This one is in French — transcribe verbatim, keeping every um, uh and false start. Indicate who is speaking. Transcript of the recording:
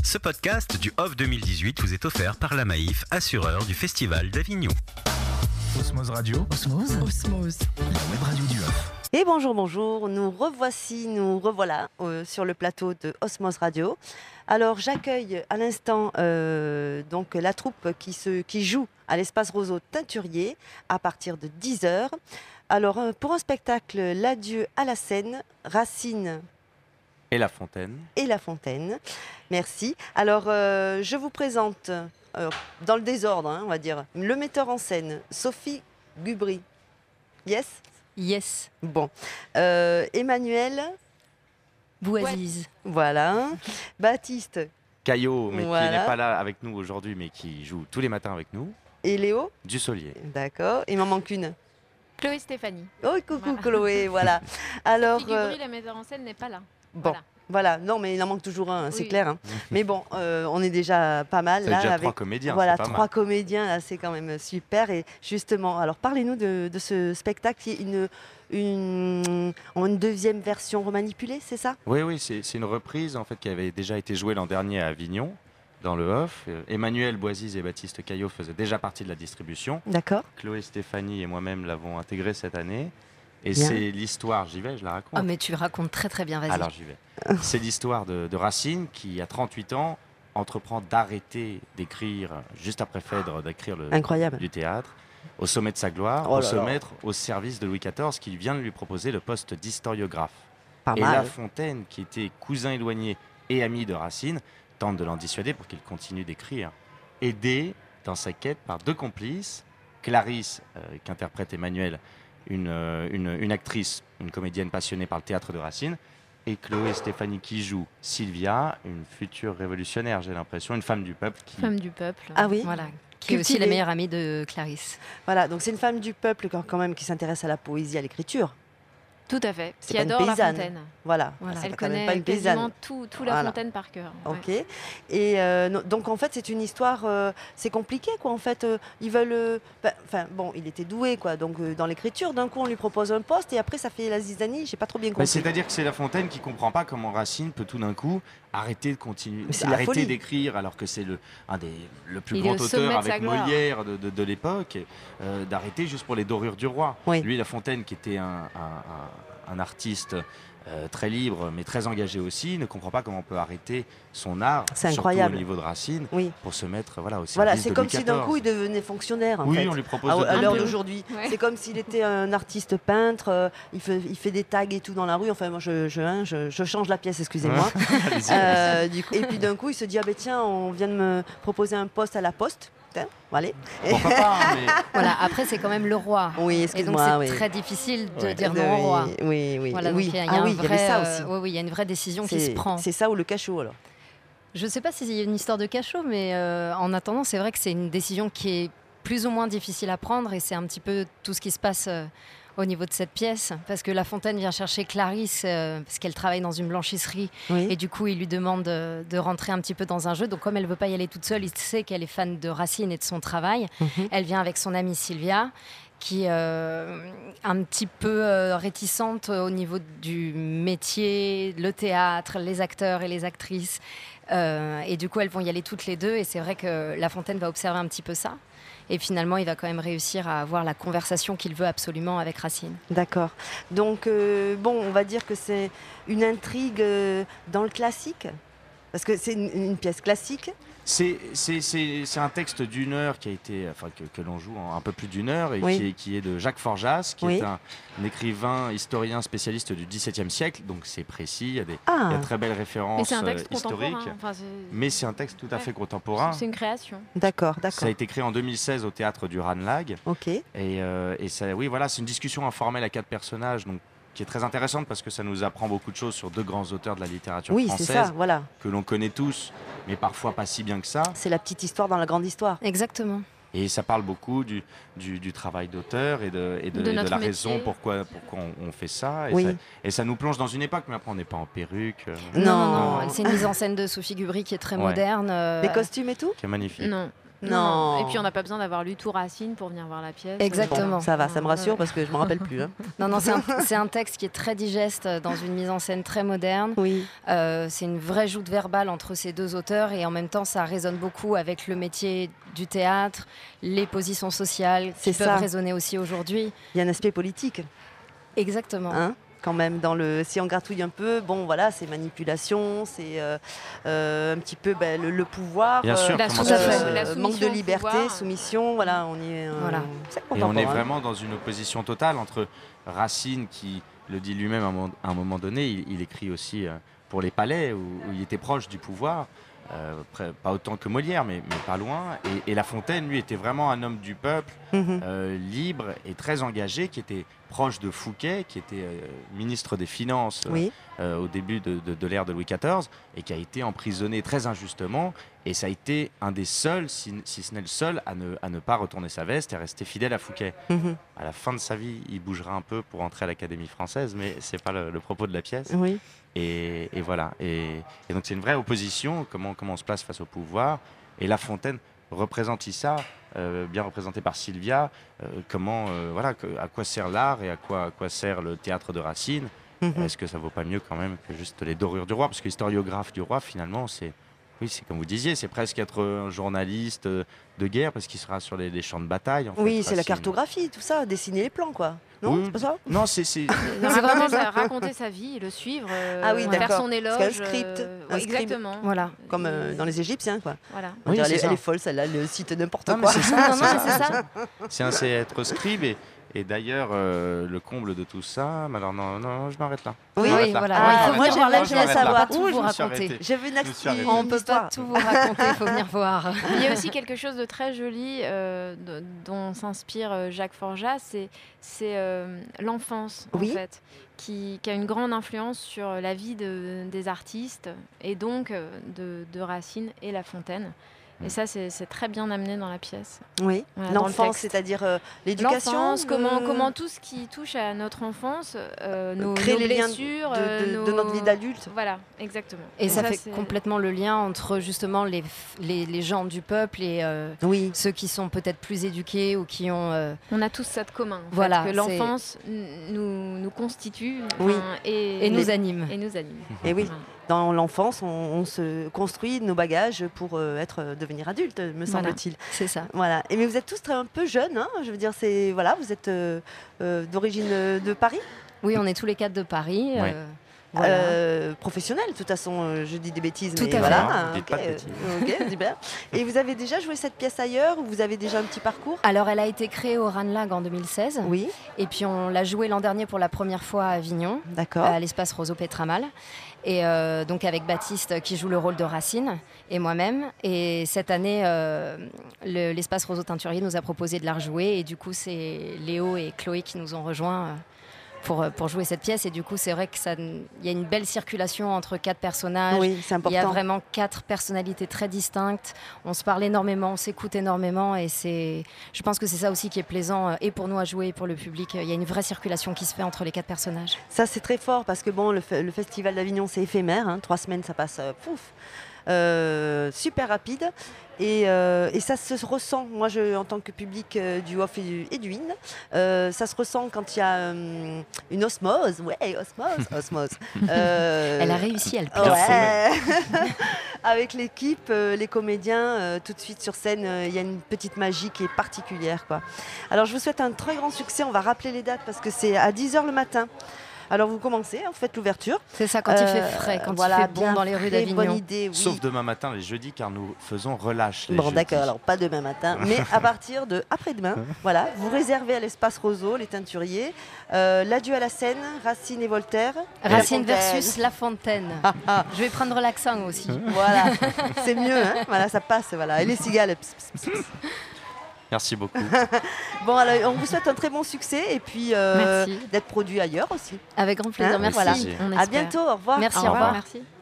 Speaker 1: Ce podcast du Off deux mille dix-huit vous est offert par la Maïf, assureur du Festival d'Avignon.
Speaker 2: Osmose Radio.
Speaker 3: Osmose. Osmose.
Speaker 2: La web radio du Off.
Speaker 3: Et bonjour, bonjour, nous revoici, nous revoilà euh, sur le plateau de Osmose Radio. Alors j'accueille à l'instant euh, donc la troupe qui, se, qui joue à l'Espace Roseau Teinturier à partir de dix heures. Alors euh, pour un spectacle L'adieu à la Seine, Racine
Speaker 4: et La Fontaine.
Speaker 3: Et La Fontaine. Merci. Alors euh, je vous présente, euh, dans le désordre hein, on va dire, le metteur en scène, Sophie Gubry. Yes ?
Speaker 5: Yes.
Speaker 3: Bon. Euh, Emmanuel
Speaker 5: Bouaziz.
Speaker 3: Voilà. Baptiste.
Speaker 4: Caillot, mais
Speaker 3: Voilà.
Speaker 4: qui n'est pas là avec nous aujourd'hui, mais qui joue tous les matins avec nous.
Speaker 3: Et Léo.
Speaker 4: Dussolier.
Speaker 3: D'accord. Il m'en manque une.
Speaker 6: Chloé Stéphanie.
Speaker 3: Oh, coucou
Speaker 6: Voilà.
Speaker 3: Chloé, voilà. Alors,
Speaker 6: Figurez,
Speaker 3: euh,
Speaker 6: la metteur en scène n'est pas là.
Speaker 3: bon,
Speaker 6: Voilà.
Speaker 3: voilà. Non, mais il en manque toujours un, c'est
Speaker 6: Oui.
Speaker 3: clair. hein. Mais bon, euh, on est déjà pas mal
Speaker 4: C'est
Speaker 3: là.
Speaker 4: déjà
Speaker 3: avec
Speaker 4: trois comédiens,
Speaker 3: voilà,
Speaker 4: c'est pas
Speaker 3: trois
Speaker 4: mal.
Speaker 3: comédiens, là, c'est quand même super. Et justement, alors parlez-nous de, de ce spectacle qui est une, une, en une deuxième version remanipulée, c'est ça?
Speaker 4: Oui, oui, c'est c'est une reprise en fait qui avait déjà été jouée l'an dernier à Avignon, dans le Off. Euh, Emmanuel Bouaziz et Baptiste Caillot faisaient déjà partie de la distribution.
Speaker 3: D'accord.
Speaker 4: Chloé Stéphanie et moi-même l'avons intégrée cette année. Et
Speaker 3: Bien.
Speaker 4: c'est l'histoire, j'y vais, je la raconte.
Speaker 5: Oh, mais tu le racontes très très bien, vas-y.
Speaker 4: Alors j'y vais. C'est l'histoire de, de Racine qui, à trente-huit ans, entreprend d'arrêter d'écrire, juste après Phèdre, d'écrire le,
Speaker 3: Incroyable.
Speaker 4: du théâtre, au sommet de sa gloire,
Speaker 3: Oh
Speaker 4: pour
Speaker 3: là
Speaker 4: se
Speaker 3: là.
Speaker 4: mettre au service de Louis quatorze, qui vient de lui proposer le poste d'historiographe.
Speaker 3: Pas
Speaker 4: Et
Speaker 3: mal.
Speaker 4: La Fontaine, qui était cousin éloigné et ami de Racine, tente de l'en dissuader pour qu'il continue d'écrire. Aidé dans sa quête par deux complices, Clarisse, euh, qu'interprète Emmanuel, une, euh, une, une actrice, une comédienne passionnée par le théâtre de Racine, et Chloé Stéphanie qui joue Sylvia, une future révolutionnaire, j'ai l'impression, une femme du peuple qui...
Speaker 6: Femme du peuple.
Speaker 3: Ah oui.
Speaker 5: Voilà. Qui est aussi
Speaker 3: Cultivée.
Speaker 5: la meilleure amie de Clarisse.
Speaker 3: Voilà, donc c'est une femme du peuple quand quand même qui s'intéresse à la poésie, à l'écriture.
Speaker 6: Tout à fait.
Speaker 3: C'est
Speaker 6: Qui
Speaker 3: pas une
Speaker 6: adore La
Speaker 3: paysanne.
Speaker 6: Fontaine.
Speaker 3: Voilà,
Speaker 5: Voilà.
Speaker 3: c'est
Speaker 6: Elle
Speaker 3: quand même
Speaker 6: connaît
Speaker 3: pas une
Speaker 6: quasiment
Speaker 3: paysanne.
Speaker 6: tout, tout La
Speaker 3: Voilà.
Speaker 6: Fontaine par cœur.
Speaker 3: Ok.
Speaker 6: Ouais.
Speaker 3: Et euh, no- donc en fait c'est une histoire, euh, c'est compliqué quoi. En fait, euh, ils veulent, euh, bah, enfin bon, il était doué quoi. Donc euh, dans l'écriture, d'un coup on lui propose un poste et après ça fait la zizanie. J'ai pas trop bien
Speaker 4: Mais
Speaker 3: compris.
Speaker 4: c'est-à-dire que c'est La Fontaine qui comprend pas comment Racine peut tout d'un coup arrêter de continuer,
Speaker 3: Mais c'est de la
Speaker 4: arrêter
Speaker 3: folie.
Speaker 4: d'écrire alors que c'est le un des le plus
Speaker 6: Il est
Speaker 4: grand
Speaker 6: au sommet
Speaker 4: auteur
Speaker 6: de sa
Speaker 4: avec
Speaker 6: gloire.
Speaker 4: Molière de, de, de l'époque, euh, d'arrêter juste pour les dorures du roi.
Speaker 3: Oui.
Speaker 4: Lui, La Fontaine, qui était un, un, un- un artiste euh, très libre mais très engagé aussi, ne comprend pas comment on peut arrêter son art,
Speaker 3: C'est
Speaker 4: surtout
Speaker 3: incroyable.
Speaker 4: au niveau de Racine,
Speaker 3: Oui.
Speaker 4: pour se mettre voilà au service
Speaker 3: Voilà, c'est
Speaker 4: de
Speaker 3: comme
Speaker 4: Louis
Speaker 3: si d'un coup il
Speaker 4: quatorze.
Speaker 3: devenait fonctionnaire. En
Speaker 4: Oui,
Speaker 3: fait.
Speaker 4: on lui propose
Speaker 3: À,
Speaker 4: de
Speaker 3: à l'heure
Speaker 4: devenir-
Speaker 3: d'aujourd'hui,
Speaker 6: Ouais.
Speaker 3: c'est comme s'il était un artiste peintre. euh, il, fait, il fait des tags et tout dans la rue. Enfin, moi, je, je, hein, je, je change la pièce, excusez-moi.
Speaker 4: Allez-y.
Speaker 3: Euh, du coup, et puis d'un coup, il se dit ah ben tiens, on vient de me proposer un poste à la Poste. Tiens, allez.
Speaker 4: Pourquoi pas, hein, mais
Speaker 5: Voilà, après c'est quand même le roi.
Speaker 3: Oui,
Speaker 5: Et donc
Speaker 3: excuse-moi.
Speaker 5: c'est
Speaker 3: oui.
Speaker 5: très difficile de
Speaker 4: Ouais.
Speaker 5: dire non au roi.
Speaker 3: Oui, oui, oui.
Speaker 5: Voilà, donc
Speaker 3: oui.
Speaker 5: il y a, il y a
Speaker 3: Ah
Speaker 5: un
Speaker 3: oui, il y
Speaker 5: vrai,
Speaker 3: avait ça
Speaker 5: euh,
Speaker 3: aussi.
Speaker 5: oui, oui, il y a une vraie décision qui se
Speaker 3: C'est
Speaker 5: prend.
Speaker 3: c'est ça ou le cachot alors.
Speaker 5: Je ne sais pas s'il y a une histoire de cachot, mais euh, en attendant, c'est vrai que c'est une décision qui est plus ou moins difficile à prendre et c'est un petit peu tout ce qui se passe euh, au niveau de cette pièce. Parce que La Fontaine vient chercher Clarisse euh, parce qu'elle travaille dans une blanchisserie
Speaker 3: Oui.
Speaker 5: et du coup, il lui demande de, de rentrer un petit peu dans un jeu. Donc, comme elle ne veut pas y aller toute seule, il sait qu'elle est fan de Racine et de son travail.
Speaker 3: Mhm.
Speaker 5: Elle vient avec son amie Sylvia qui est euh, un petit peu euh, réticente au niveau du métier, le théâtre, les acteurs et les actrices. Euh, et du coup, elles vont y aller toutes les deux. Et c'est vrai que La Fontaine va observer un petit peu ça. Et finalement, il va quand même réussir à avoir la conversation qu'il veut absolument avec Racine.
Speaker 3: D'accord. Donc euh, bon, on va dire que c'est une intrigue euh, dans le classique, parce que c'est une, une pièce classique.
Speaker 4: C'est, c'est, c'est, c'est un texte d'une heure qui a été, enfin, que, que l'on joue en un peu plus d'une heure et
Speaker 3: Oui.
Speaker 4: qui, est, qui est de Jacques Forjas, qui
Speaker 3: Oui.
Speaker 4: est un, un écrivain, historien spécialiste du dix-septième siècle, donc c'est précis, il y a des
Speaker 3: Ah,
Speaker 4: il y a de très belles références
Speaker 6: Mais c'est un texte
Speaker 4: euh, historiques,
Speaker 6: contemporain. Enfin, c'est-
Speaker 4: mais c'est un texte tout à
Speaker 6: Ouais.
Speaker 4: fait contemporain.
Speaker 6: c'est une création.
Speaker 3: d'accord,
Speaker 4: Ça
Speaker 3: d'accord.
Speaker 4: a été créé en deux mille seize au théâtre du Ranelagh
Speaker 3: Ok.
Speaker 4: et, euh, et ça, oui, voilà, c'est une discussion informelle à quatre personnages, donc qui est très intéressante parce que ça nous apprend beaucoup de choses sur deux grands auteurs de la littérature
Speaker 3: Oui, c'est
Speaker 4: française
Speaker 3: ça. Voilà.
Speaker 4: que l'on connaît tous, mais parfois pas si bien que ça.
Speaker 3: C'est la petite histoire dans la grande histoire.
Speaker 5: Exactement.
Speaker 4: Et ça parle beaucoup du, du, du travail d'auteur et de, et de,
Speaker 6: De
Speaker 4: et de
Speaker 6: notre
Speaker 4: la
Speaker 6: métier.
Speaker 4: raison pourquoi, pourquoi on, on fait ça. Et,
Speaker 3: Oui.
Speaker 4: ça. et ça nous plonge dans une époque, mais après on n'est pas en perruque, euh,
Speaker 3: Non.
Speaker 5: Non, non, non. C'est une mise en scène de Sophie Gubry qui est très
Speaker 4: Ouais.
Speaker 5: moderne. euh,
Speaker 3: Les costumes et tout.
Speaker 4: qui est magnifique.
Speaker 6: Non.
Speaker 3: Non.
Speaker 6: Et puis on n'a pas besoin d'avoir lu tout Racine pour venir voir la pièce.
Speaker 5: Exactement.
Speaker 3: Bon, ça va, ça me rassure
Speaker 6: Ouais.
Speaker 3: parce que je me rappelle plus. Hein.
Speaker 5: Non, non, c'est un, c'est un texte qui est très digeste dans une mise en scène très moderne.
Speaker 3: Oui.
Speaker 5: Euh, c'est une vraie joute verbale entre ces deux auteurs et en même temps, ça résonne beaucoup avec le métier du théâtre, les positions sociales qui
Speaker 3: C'est
Speaker 5: peuvent
Speaker 3: ça.
Speaker 5: résonner aussi aujourd'hui.
Speaker 3: Il y a un aspect politique.
Speaker 5: Exactement.
Speaker 3: Hein, quand même, dans le, si on gratouille un peu, bon voilà, c'est manipulation, c'est euh, euh, un petit peu ben, le, le pouvoir,
Speaker 4: Bien sûr,
Speaker 6: La
Speaker 4: comment
Speaker 5: tout à
Speaker 4: ça
Speaker 5: fait.
Speaker 4: se-
Speaker 3: euh,
Speaker 6: La
Speaker 3: manque
Speaker 6: soumission
Speaker 3: de
Speaker 6: au
Speaker 3: liberté,
Speaker 6: pouvoir.
Speaker 3: soumission, voilà, on y est. euh,
Speaker 5: Voilà.
Speaker 3: c'est
Speaker 4: Et on est
Speaker 3: contemporain.
Speaker 4: vraiment dans une opposition totale entre Racine, qui le dit lui-même à un moment, à un moment donné, il, il écrit aussi euh, pour les palais, où, où il était proche du pouvoir, euh, près- pas autant que Molière, mais, mais pas loin. Et, et La Fontaine, lui, était vraiment un homme du peuple,
Speaker 3: Mhm.
Speaker 4: euh, libre et très engagé, qui était proche de Fouquet, qui était euh, ministre des Finances euh,
Speaker 3: Oui,
Speaker 4: euh, au début de, de- de l'ère de Louis quatorze, et qui a été emprisonné très injustement. Et ça a été un des seuls, si, si ce n'est le seul, à ne, à ne pas retourner sa veste et rester fidèle à Fouquet.
Speaker 3: Mhm.
Speaker 4: À la fin de sa vie, il bougera un peu pour entrer à l'Académie française, mais c'est pas le, le propos de la pièce.
Speaker 3: oui.
Speaker 4: Et, et voilà. Et, et donc c'est une vraie opposition, comment, comment on se place face au pouvoir. Et La Fontaine représente ça, euh, bien représenté par Sylvia, euh, comment, euh, voilà, que- à quoi sert l'art et à quoi, à quoi sert le théâtre de Racine.
Speaker 3: Mhm.
Speaker 4: Est-ce que ça vaut pas mieux quand même que juste les dorures du roi? Parce que l'historiographe du roi, finalement, c'est, oui, c'est comme vous disiez, c'est presque être un journaliste euh, de guerre, parce qu'il sera sur les, les champs de bataille. En
Speaker 3: Oui,
Speaker 4: fait,
Speaker 3: c'est la
Speaker 4: Racine.
Speaker 3: cartographie, tout ça, dessiner les plans, quoi. Non,
Speaker 4: Oui.
Speaker 3: c'est pas ça
Speaker 4: Non, c'est, c'est,
Speaker 6: De
Speaker 5: C'est
Speaker 6: raconter,
Speaker 5: vraiment
Speaker 6: sa, raconter sa vie, le suivre, euh,
Speaker 3: Ah oui,
Speaker 6: faire
Speaker 3: d'accord.
Speaker 6: son éloge.
Speaker 3: Parce qu'un script,
Speaker 6: euh,
Speaker 3: un
Speaker 6: ouais,
Speaker 3: script.
Speaker 6: exactement.
Speaker 5: Voilà.
Speaker 3: Comme euh, dans les Égyptiens, quoi.
Speaker 6: Voilà.
Speaker 3: On
Speaker 4: Oui,
Speaker 3: dirait,
Speaker 4: c'est
Speaker 3: elle, est-
Speaker 4: ça.
Speaker 3: elle est folle, celle-là, elle cite n'importe
Speaker 4: Non, mais
Speaker 3: quoi.
Speaker 4: c'est ça,
Speaker 5: Non, non,
Speaker 4: c'est
Speaker 5: mais c'est ça.
Speaker 4: C'est un c'est être scribe et, et d'ailleurs euh, le comble de tout ça. Mais alors non, non, je m'arrête là.
Speaker 3: Oui,
Speaker 4: Je m'arrête
Speaker 5: oui,
Speaker 4: là.
Speaker 5: voilà.
Speaker 3: Ah,
Speaker 5: il faut
Speaker 3: moi,
Speaker 5: venir
Speaker 3: j'ai-
Speaker 5: voir
Speaker 3: moi,
Speaker 5: la
Speaker 3: je
Speaker 5: pièce,
Speaker 3: voulais
Speaker 5: on peut
Speaker 3: savoir.
Speaker 5: pas tout
Speaker 4: Oui,
Speaker 5: vous
Speaker 4: je me suis
Speaker 5: raconter.
Speaker 4: arrêté.
Speaker 3: J'ai vu une
Speaker 4: Je me suis arrêté.
Speaker 5: On peut pas
Speaker 3: histoire.
Speaker 5: tout vous raconter, il faut venir voir.
Speaker 6: Il y a aussi quelque chose de très joli euh, de- dont s'inspire euh, Jacques Forjat, c'est c'est, euh, l'enfance
Speaker 3: Oui.
Speaker 6: en fait, qui, qui a une grande influence sur la vie de- des artistes et donc euh, de, de Racine et La Fontaine. Et
Speaker 4: Mm.
Speaker 6: ça, c'est c'est très bien amené dans la pièce.
Speaker 3: Oui,
Speaker 6: Voilà, dans le
Speaker 3: l'enfance,
Speaker 6: texte.
Speaker 3: c'est-à-dire euh, l'éducation.
Speaker 6: L'enfance, comment,
Speaker 3: le-
Speaker 6: comment tout ce qui touche à notre enfance, euh, nos,
Speaker 3: créer
Speaker 6: nos
Speaker 3: les liens de,
Speaker 6: blessures,
Speaker 3: de-
Speaker 6: euh,
Speaker 3: de
Speaker 6: nos-
Speaker 3: notre vie d'adulte.
Speaker 6: Voilà, exactement.
Speaker 5: Et ça, fait
Speaker 6: c'est-
Speaker 5: complètement le lien entre justement les, f- les, les gens du peuple et euh,
Speaker 3: Oui,
Speaker 5: ceux qui sont peut-être plus éduqués ou qui ont... euh,
Speaker 6: On a tous ça de commun. en fait,
Speaker 5: Voilà,
Speaker 6: que
Speaker 5: c'est-
Speaker 6: l'enfance n- nous, nous constitue
Speaker 3: Oui.
Speaker 6: enfin, et,
Speaker 5: et nous animent.
Speaker 6: et nous anime.
Speaker 3: et oui.
Speaker 6: Voilà.
Speaker 3: Dans l'enfance, on, on se construit nos bagages pour euh, être, euh, devenir adulte, me
Speaker 6: Voilà.
Speaker 3: semble-t-il.
Speaker 5: C'est ça.
Speaker 3: Voilà. Et mais vous êtes tous très, un peu jeunes, hein, je veux dire, c'est voilà, vous êtes euh, euh, d'origine euh, de Paris,
Speaker 5: Oui, on est tous les quatre de Paris.
Speaker 4: Ouais.
Speaker 5: euh, voilà.
Speaker 3: euh, professionnels. De toute façon, euh, je dis des bêtises,
Speaker 5: Tout
Speaker 3: mais
Speaker 5: à fait.
Speaker 3: voilà.
Speaker 4: Non,
Speaker 3: hein,
Speaker 4: dites
Speaker 3: ok,
Speaker 4: pas de
Speaker 3: euh,
Speaker 4: bêtises.
Speaker 3: ok, super. Et vous avez déjà joué cette pièce ailleurs ou vous avez déjà un petit parcours?
Speaker 5: Alors, elle a été créée au Ranelagh en deux mille seize.
Speaker 3: Oui,
Speaker 5: Et puis, on l'a jouée l'an dernier pour la première fois à Avignon,
Speaker 3: d'accord.
Speaker 5: à l'espace Roseau Pétramal. Et euh, donc avec Baptiste qui joue le rôle de Racine et moi-même. Et cette année, euh, le- l'espace Roseau Teinturier nous a proposé de la rejouer. Et du coup, c'est Léo et Chloé qui nous ont rejoints euh, pour, euh, pour jouer cette pièce. Et du coup, c'est vrai qu'il y a une belle circulation entre quatre personnages.
Speaker 3: Oui, c'est
Speaker 5: Il y a
Speaker 3: important.
Speaker 5: vraiment quatre personnalités très distinctes. On se parle énormément, on s'écoute énormément. Et c'est, je pense que c'est ça aussi qui est plaisant, euh, et pour nous à jouer, et pour le public. Il y a une vraie circulation qui se fait entre les quatre personnages.
Speaker 3: Ça, c'est très fort parce que bon, le, fe- le festival d'Avignon, c'est éphémère. hein, Trois semaines, ça passe euh, pouf, euh, super rapide. Et, euh, et ça se ressent, moi je, en tant que public euh, du off et du, et du in, euh, ça se ressent quand il y a euh, une osmose, ouais, osmose, osmose. Euh,
Speaker 5: Elle a réussi, elle plaît.
Speaker 3: Ouais. Avec l'équipe, euh, les comédiens, euh, tout de suite sur scène, euh, il y a une petite magie qui est particulière, quoi. Alors je vous souhaite un très grand succès, on va rappeler les dates parce que c'est à dix heures le matin. Alors vous commencez, hein, vous faites l'ouverture.
Speaker 5: C'est ça, quand il fait
Speaker 3: Euh,
Speaker 5: frais, quand
Speaker 3: voilà,
Speaker 5: il fait bon
Speaker 3: bien
Speaker 5: dans les rues
Speaker 3: frais,
Speaker 5: d'Avignon.
Speaker 3: Bonne idée, oui.
Speaker 4: Sauf demain matin, les jeudis, car nous faisons relâche les
Speaker 3: Bon,
Speaker 4: jeudis.
Speaker 3: d'accord, alors pas demain matin, mais à partir de après-demain, voilà, vous réservez à l'espace Roseau, les Teinturiers, euh, l'adieu à la Seine, Racine et Voltaire.
Speaker 5: Racine
Speaker 3: La Fontaine.
Speaker 5: versus La Fontaine. Je vais prendre l'accent aussi.
Speaker 3: Voilà, c'est mieux, hein, voilà, ça passe, voilà. Et les cigales. pss, pss, pss, pss.
Speaker 4: Merci beaucoup.
Speaker 3: Bon, alors, on vous souhaite un très bon succès et puis euh,
Speaker 6: Merci.
Speaker 3: d'être produit ailleurs aussi.
Speaker 5: Avec grand plaisir.
Speaker 3: Hein,
Speaker 5: Merci.
Speaker 3: voilà.
Speaker 6: On
Speaker 3: À
Speaker 6: espère.
Speaker 3: bientôt, au revoir.
Speaker 5: Merci,
Speaker 6: Au
Speaker 5: au
Speaker 6: revoir.
Speaker 5: revoir.
Speaker 6: Merci.